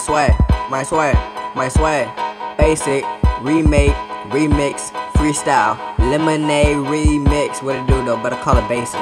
swag, my swag, my swag. Basic, remake, remix, freestyle, lemonade remix. What it do though? Better call it basic.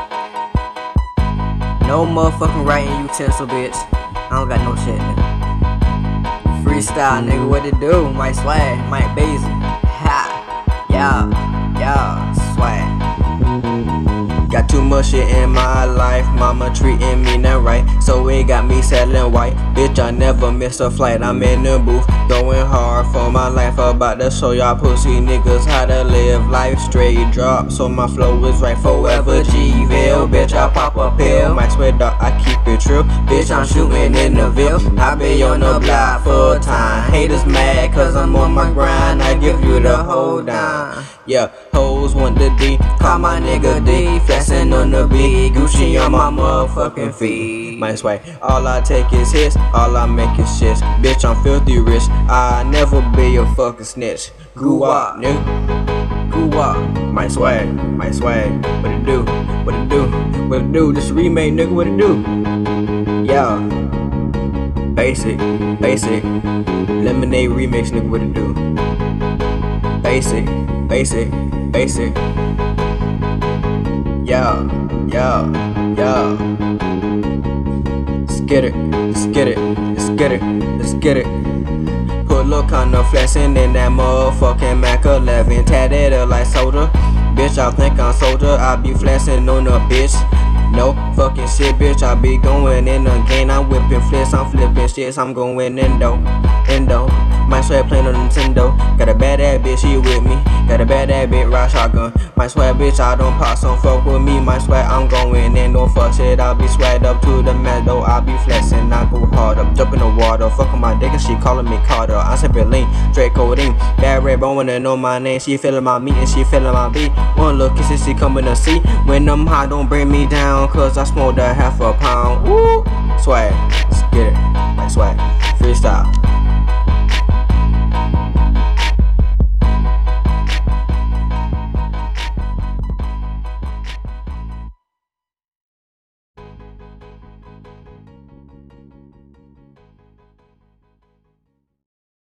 No motherfucking writing utensil, bitch. I don't got no shit, nigga. Freestyle, nigga. What it do? My swag, my basic. Ha, yeah, swag. Got too much shit in my life, mama treating me not right, so it got me selling white. Bitch, I never miss a flight, I'm in the booth, going hard for my life. About to show y'all pussy niggas how to live life. Straight drop, so my flow is right forever. G-Ville, bitch, I pop a pill. My sweat dog, I keep it true. Bitch, I'm shooting in the Ville. I be on the block full time. Haters mad cause I'm on my grind. I give you the whole dime. Yeah, hoes want the D, call my nigga D. Flexing on the beat, Gucci on my motherfucking feet. My swag, all I take is hits, all I make is shits. Bitch, I'm filthy rich, I never be a fucking snitch. Grew up, nigga. Grew up. My swag, my swag. What it do? What it do? What it do? This remake, nigga, what it do? Yeah. Basic, basic. Lemonade remix, nigga, what it do? Basic, basic, basic. Yeah. Let's get it, let's get it, let's get it, let's get it. Put look kinda flexing in that motherfucking Mac 11, tatted up like soda. Bitch, I think I'm soldier, I be flexing on the bitch. No fucking shit, bitch, I be going in again. I'm whipping flips, I'm flipping shits, I'm going endo. My swag playing on Nintendo. Got a bad ass bitch, she with me. Got a bad ass bitch, ride shotgun. My swag bitch, I don't pop, some fuck with me. My swag, I'm going in, no fuck shit. I be swagged up to the meadow, I be flexing, I go hard up. Jump in the water, fucking my dick and she calling me Carter. I said Berlin, straight codeine. Bad red bone wanna know my name. She feeling my meat and she feeling my beat. One look and she coming to see. When I'm high, don't bring me down, cause I smoked a half a pound. Woo! Swag, let's get it, my swag, freestyle.